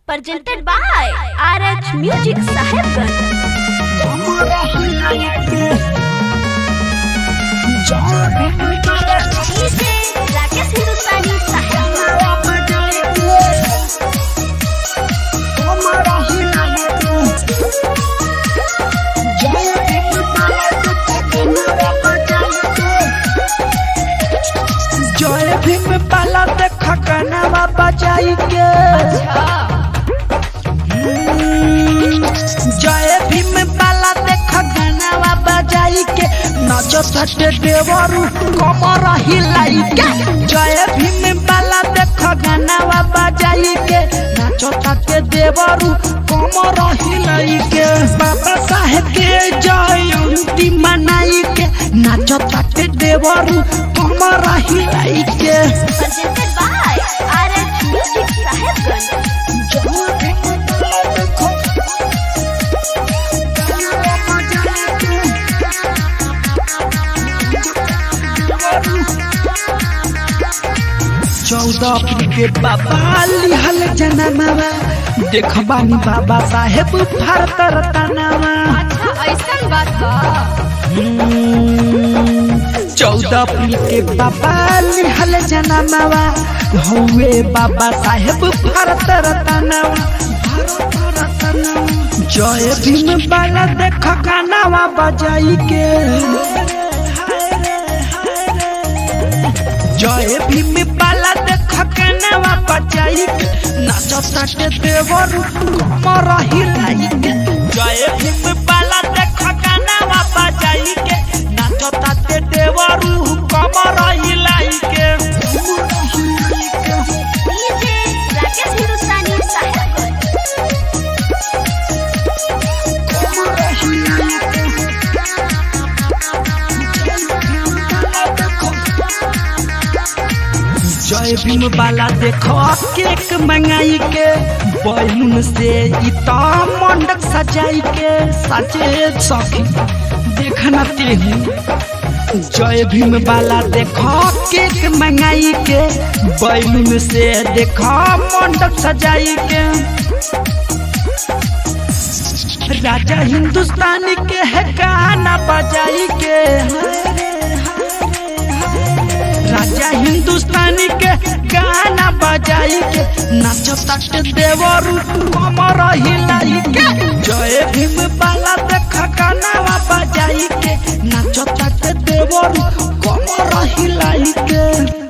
presented by RH Music Sahibganj. Rakesh हिंदुस्तानी जय भीम पाला देखा कनवा बजाई के जय भीम पाला देखा कनवा बजाई के नाचो सटे देवरू कमर हिलाई के जय भीम पाला देखा कनवा बजाई के नाचो सटे देवरू कमर हिलाई के बाबा साहेब के जयंती मनाई के नाचो सटे देवरू कमर हिलाई के presented by RH Music Sahibganj. चौदह अप्रैल के बाबा लिहल जनमवा देखबानी बाबा साहेब भारत रत्नवा। ऐसा बात है 14 अप्रैल के बाबा लिहल जनमवा हुए बाबा साहेब भारत रत्नवा। जय भीम बाला देख गानावा बजाई के जय भीम बाला देख गानावा बजाई के नाचो सटे देवरू कमर हिलाई के जय भीम बाला देख गानावा बजाई के नाचो सटे देवरू कमर हिलाई के राकेश हिंदुस्तानी साहिबगंज. जय भीम बाला देखो केक मंगाई के बैलून से इता मंडप सजाई के सजे सखी देखना तेहू। जय भीम बाला देखो केक मंगाई के बैलून से देखो मंडप सजाई के राजा हिंदुस्तानी के है गाना बजाई के राजा हिंदुस्तानी के गाना बजाई के नाचो सटे देवरू कमर हिलाई के जय भीम बाला देख गाना बजाई के नाचो सटे देवरू कमर हिलाई के।